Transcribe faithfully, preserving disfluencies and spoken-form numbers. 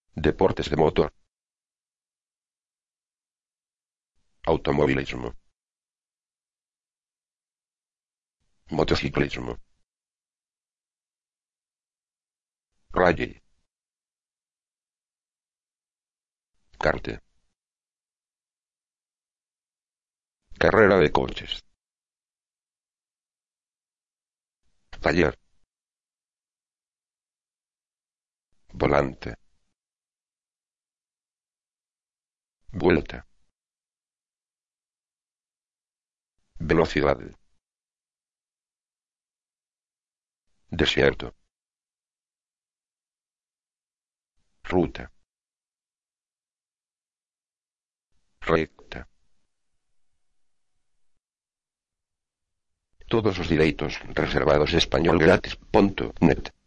Deportes de motor. Automovilismo. Motociclismo. Rally. Kart. Carrera de coches. Taller. Volante. Vuelta. Velocidad. Desierto. Ruta. Recta. Todos os direitos reservados español gratis punto net.